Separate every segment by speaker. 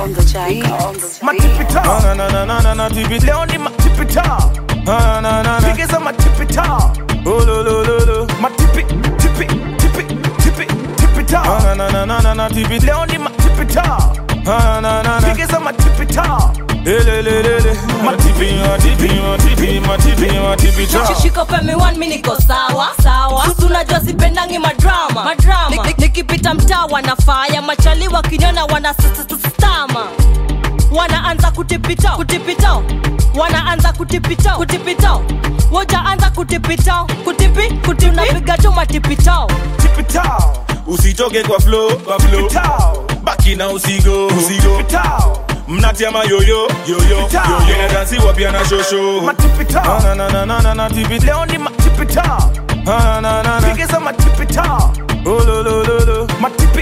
Speaker 1: on the jack.
Speaker 2: My tippy top. Na tippy. Leonie my tippy top. Figures on my tippy top. Oh lo. My tippy top. Na tippy. Leonie my tippy top. Figures on my tippy top. My tippy top.
Speaker 3: Shiko pemi one miniko sawa. Tunajua sipendangi madrama. Nikipita mtaa wanafaya. Machali wakiniona wanastama. Wanaanza kutipita. Wanaanza kutipita. Woja anza kutipita. Unapiga tu matipita.
Speaker 2: Usitoke kwa flow. Baki na usigo. Mnatia mayoyo. Yena dansi wapia na shosho. Matipita. Na tippy. Leonie matipita. Figures on my tippy top. Oh lo. My tippy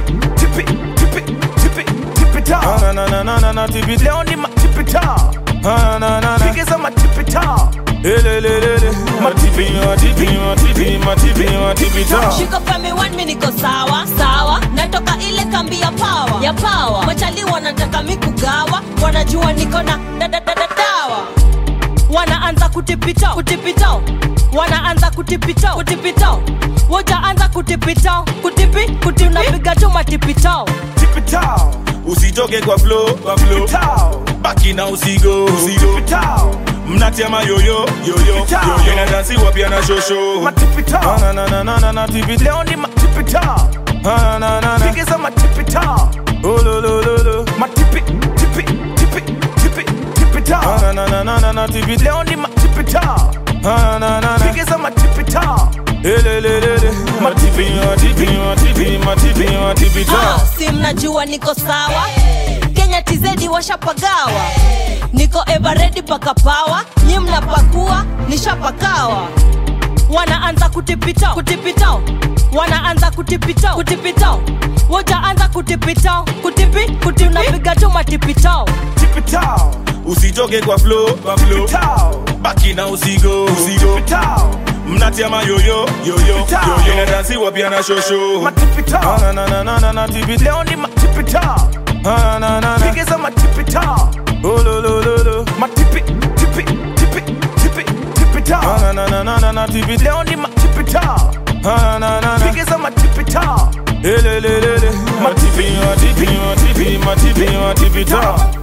Speaker 2: top. Na tippy. Leonie my tippy top. Figures on my tippy top. My tippy top.
Speaker 3: Shiko pemi one miniko sawa. Natoka ile kambi ya power. Machali wanataka mikugawa. Wanajua niko na dawa. Wanaanza kutipita. Wanaanza kutipita. Woja anza kutipita. Unapiga tu matipita.
Speaker 2: Usitoke kwa flow. Baki na usigo. Mnatia mayoyo. Yena dansi wapia na shosho. Matipita. Na tippy. Leonie matipita. Figures on my tippy top. Oh lo. My tippy top. Na tippy. Leonie my tippy top. Figures on my tippy top. My tippy top.
Speaker 3: Si mnajua niko sawa. Kenya TZ washapagawa. Niko ever ready paka power. Nyi mnapakua nishapakawa. Wanaanza kutipita. Wanaanza kutipita. Woja anza kutipita. Unapiga tu matipita.
Speaker 2: Usitoke kwa flow. Baki na usigo. Mnatia mayoyo. Yena dansi wapia na shosho. Matipita. Na tippy. Leonie my tippy top. Figures on my tippy top. Oh lo. My tippy top. Na tippy. Leonie my tippy top. Figures on my tippy top. My tippy top.